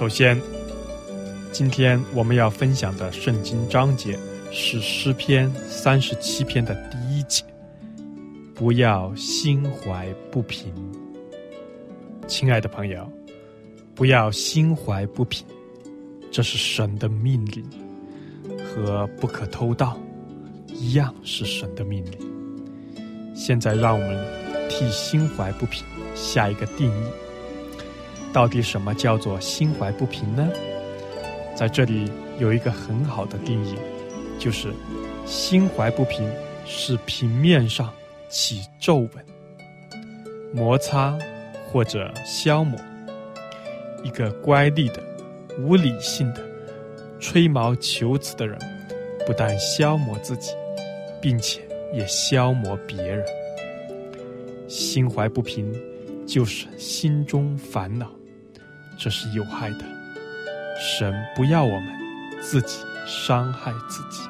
首先，今天我们要分享的圣经章节是诗篇37篇的第1节，不要心怀不平。亲爱的朋友，不要心怀不平，这是神的命令，和不可偷盗一样是神的命令。现在让我们替心怀不平下一个定义。到底什么叫做心怀不平呢？在这里有一个很好的定义，就是心怀不平是平面上起皱纹、摩擦或者消磨。一个乖戾的、无理性的、吹毛求疵的人，不但消磨自己，并且也消磨别人。心怀不平就是心中烦恼，这是有害的。神不要我们自己伤害自己。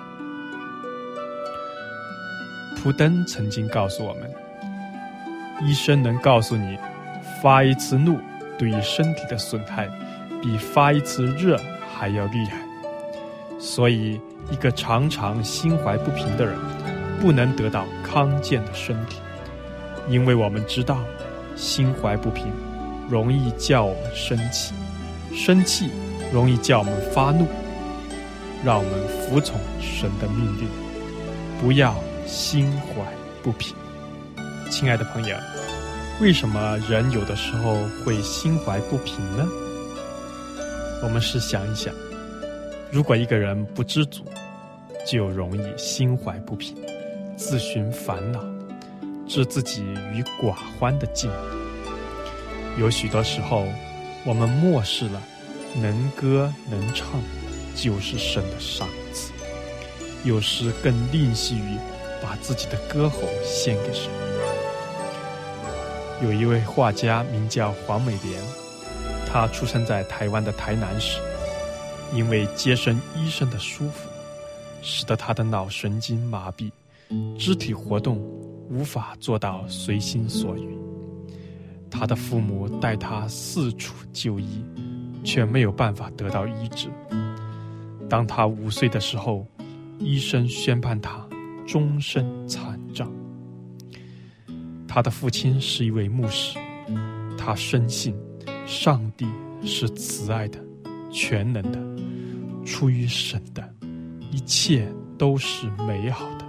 普登曾经告诉我们，医生能告诉你，发一次怒对于身体的损害比发一次热还要厉害。所以一个常常心怀不平的人不能得到康健的身体，因为我们知道心怀不平容易叫我们生气，生气容易叫我们发怒。让我们服从神的命令，不要心怀不平。亲爱的朋友，为什么人有的时候会心怀不平呢？我们试想一想，如果一个人不知足，就容易心怀不平，自寻烦恼，置自己于寡欢的境。有许多时候，我们漠视了能歌能唱就是神的赏赐，有时更吝惜于把自己的歌喉献给神。有一位画家名叫黄美莲，他出生在台湾的台南市，因为接生医生的疏忽，使得他的脑神经麻痹，肢体活动无法做到随心所欲。他的父母带他四处就医，却没有办法得到医治。当他5岁的时候，医生宣判他终身残障。他的父亲是一位牧师，他深信上帝是慈爱的、全能的，出于神的，一切都是美好的。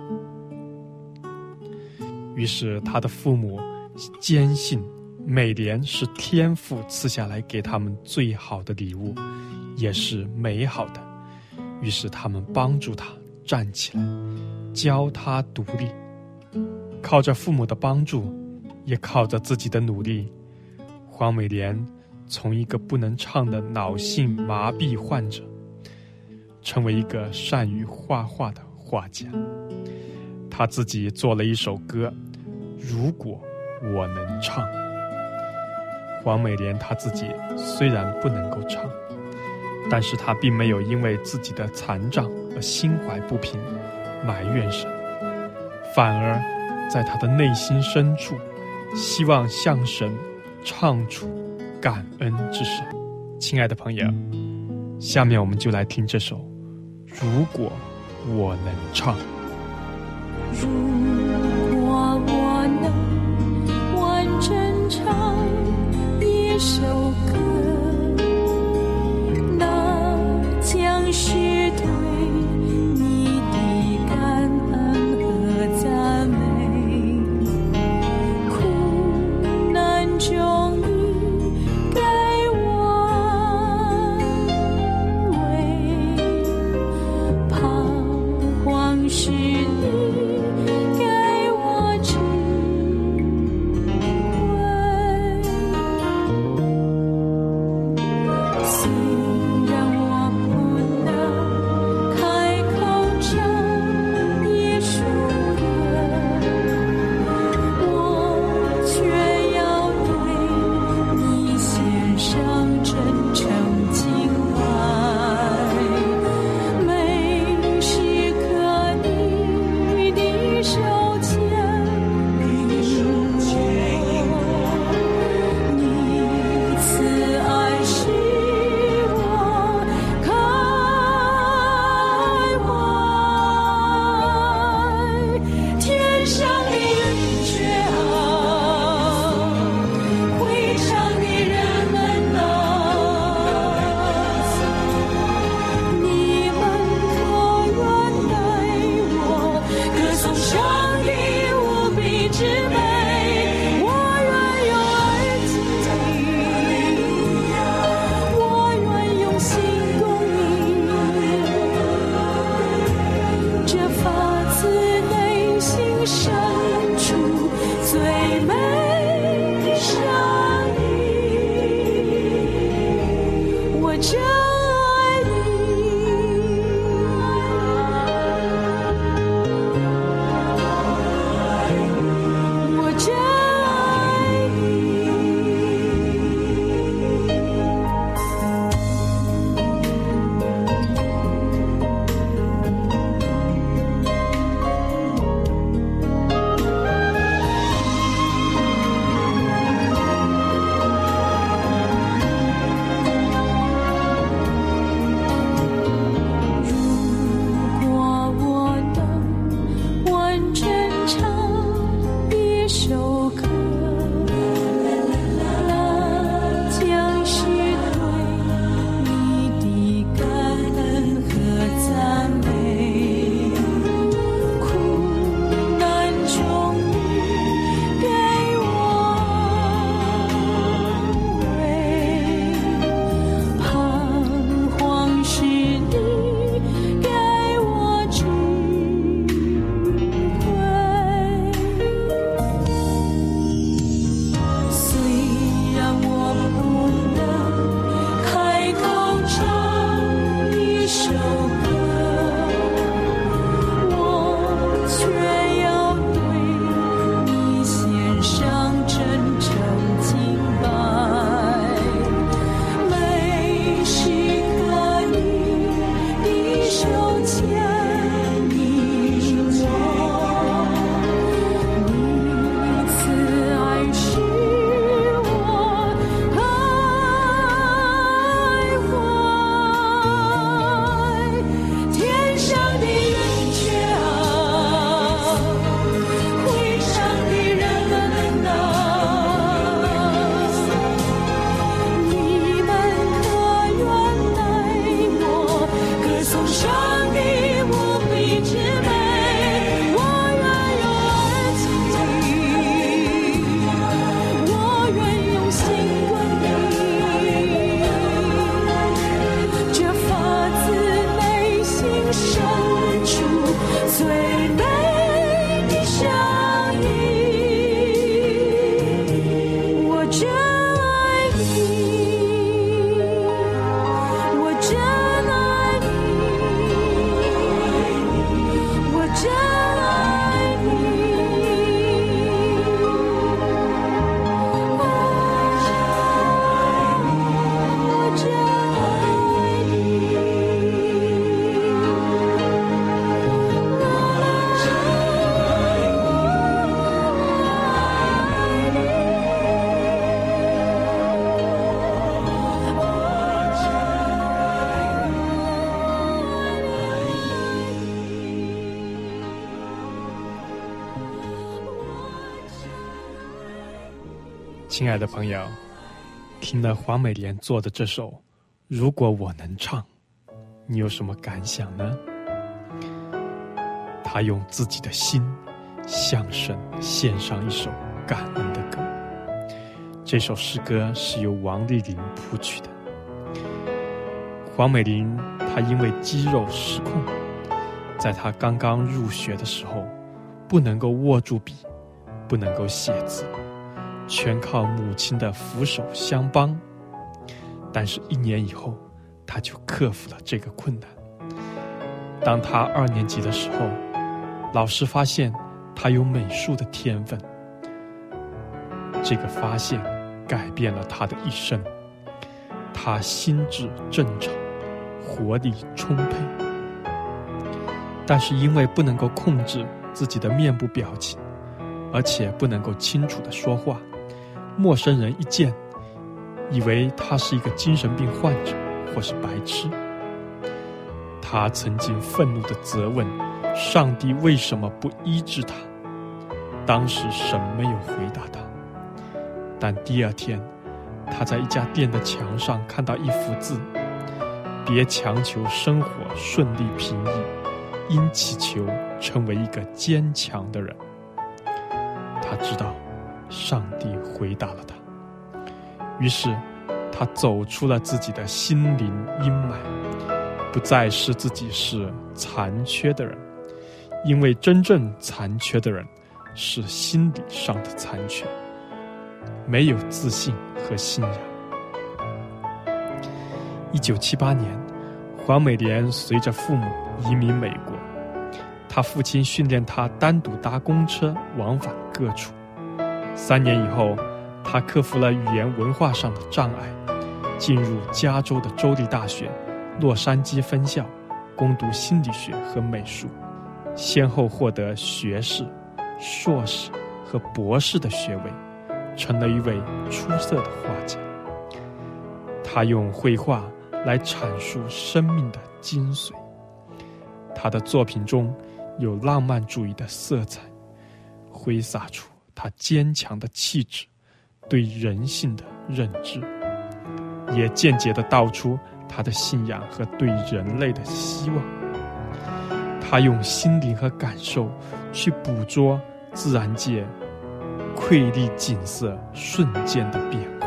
于是他的父母坚信美莲是天父赐下来给他们最好的礼物，也是美好的。于是他们帮助他站起来，教他独立。靠着父母的帮助，也靠着自己的努力，黄美莲从一个不能唱的脑性麻痹患者，成为一个善于画画的画家。他自己做了一首歌，如果我能唱。黄美莲她自己虽然不能够唱，但是她并没有因为自己的残障而心怀不平，埋怨神，反而在她的内心深处希望向神唱出感恩之声。亲爱的朋友，下面我们就来听这首如果我能唱。 如果我能完整唱一首歌，那将是对你的感恩和赞美。苦难中你给我安慰，彷徨时你给我智慧。虽然我不能深处最美的相依。我真爱你，我真爱你，我真爱你，我真爱你。 亲爱的朋友，听了黄美莲做的这首《如果我能唱》，你有什么感想呢？她用自己的心向神献上一首感恩的歌。这首诗歌是由王丽玲谱曲的。黄美玲她因为肌肉失控，在她刚刚入学的时候，不能够握住笔，不能够写字，全靠母亲的扶手相帮。但是1年以后，他就克服了这个困难。当他2年级的时候，老师发现他有美术的天分。这个发现改变了他的一生。他心智正常，活力充沛。但是因为不能够控制自己的面部表情，而且不能够清楚地说话，陌生人一见，以为他是一个精神病患者或是白痴。他曾经愤怒地责问上帝为什么不医治他。当时神没有回答他，但第2天，他在一家店的墙上看到一幅字：别强求生活顺利平易，应祈求成为一个坚强的人。他知道上帝回答了他，于是他走出了自己的心灵阴霾，不再是自己是残缺的人，因为真正残缺的人是心理上的残缺，没有自信和信仰。1978年，黄美莲随着父母移民美国，她父亲训练她单独搭公车往返各处。3年以后，她克服了语言文化上的障碍，进入加州的州立大学洛杉矶分校攻读心理学和美术，先后获得学士、硕士和博士的学位，成了一位出色的画家。他用绘画来阐述生命的精髓，他的作品中有浪漫主义的色彩，挥洒出他坚强的气质，对人性的认知，也间接地道出他的信仰和对人类的希望。他用心灵和感受去捕捉自然界瑰丽景色瞬间的变化。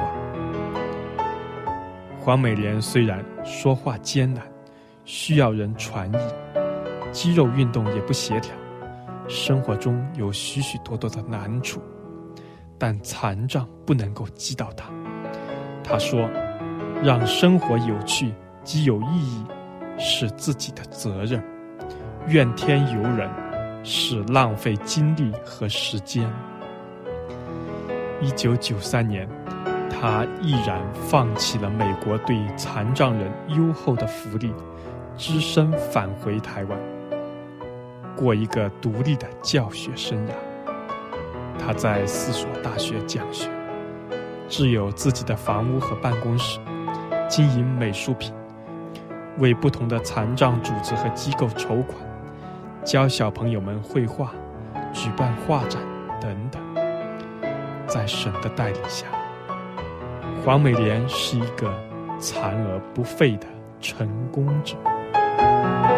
黄美莲虽然说话艰难，需要人传译，肌肉运动也不协调，生活中有许许多多的难处，但残障不能够击倒他。他说，让生活有趣及有意义是自己的责任，怨天尤人是浪费精力和时间。1993年，他毅然放弃了美国对残障人优厚的福利，只身返回台湾，过一个独立的教学生涯。他在4所大学讲学，置有自己的房屋和办公室，经营美术品，为不同的残障组织和机构筹款，教小朋友们绘画，举办画展等等。在神的带领下，黄美莲是一个残而不废的成功者。